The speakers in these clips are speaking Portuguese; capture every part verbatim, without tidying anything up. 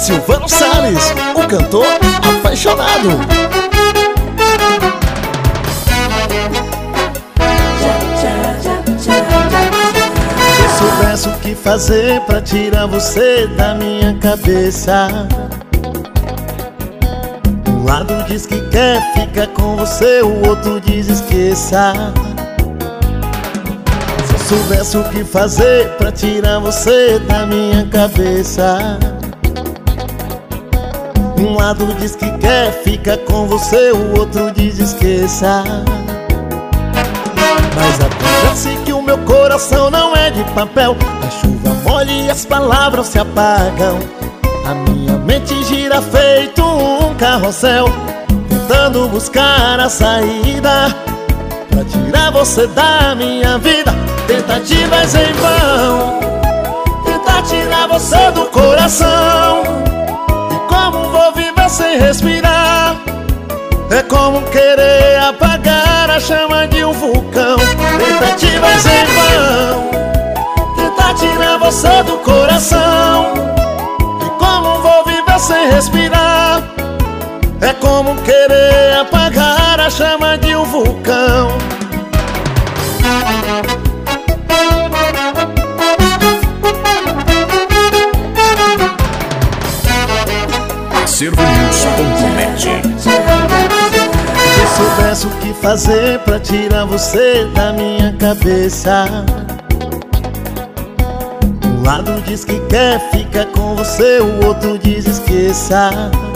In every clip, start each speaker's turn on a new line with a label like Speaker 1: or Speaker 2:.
Speaker 1: Silvano Salles, o cantor apaixonado. Se eu soubesse o que fazer pra tirar você da minha cabeça, um lado diz que quer ficar com você, o outro diz esqueça. Se eu soubesse o que fazer pra tirar você da minha cabeça, um lado diz que quer ficar com você, o outro diz esqueça. Mas acontece que o meu coração não é de papel. A chuva molha e as palavras se apagam. A minha mente gira feito um carrossel, tentando buscar a saída pra tirar você da minha vida. Tentativas em vão, tentar tirar você do coração. E como vou viver sem respirar? É como querer apagar a chama de um vulcão. Tentativas em vão, tentar tirar você do coração. E como vou viver sem respirar? É como querer apagar a chama de um vulcão.
Speaker 2: Acervo News ponto net.
Speaker 1: Se eu soubesse o que fazer pra tirar você da minha cabeça, um lado diz que quer ficar com você, o outro diz esqueça.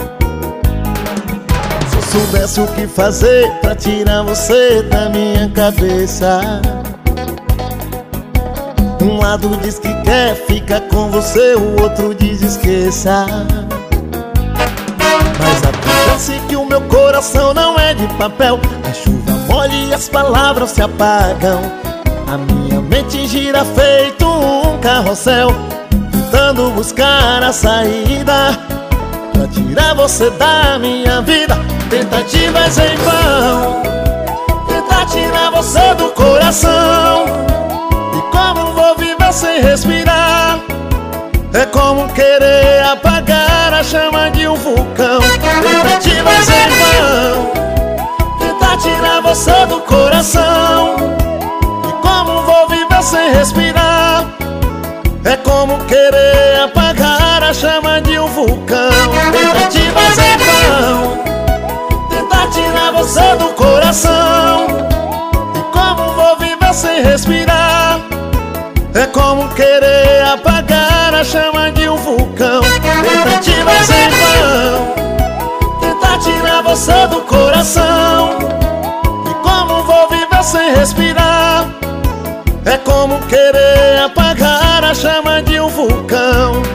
Speaker 1: Se eu soubesse o que fazer pra tirar você da minha cabeça, um lado diz que quer ficar com você, o outro diz esqueça. Mas acontece que o meu coração não é de papel. A chuva molha e as palavras se apagam. A minha mente gira feito um carrossel, tentando buscar a saída pra tirar você da minha vida. Tentativas em vão, tentar tirar você do coração. E como vou viver sem respirar? É como querer apagar a chama de um vulcão. Tentativas em vão, tentar tirar você do coração. E como vou viver sem respirar? É como querer apagar a chama de um vulcão. Tentativas em vão, tentar tirar você do coração. E como vou viver sem respirar? É como querer apagar a chama de um vulcão. Tentativas em vão, tentar tirar você do coração. E como vou viver sem respirar? É como querer apagar a chama de um vulcão.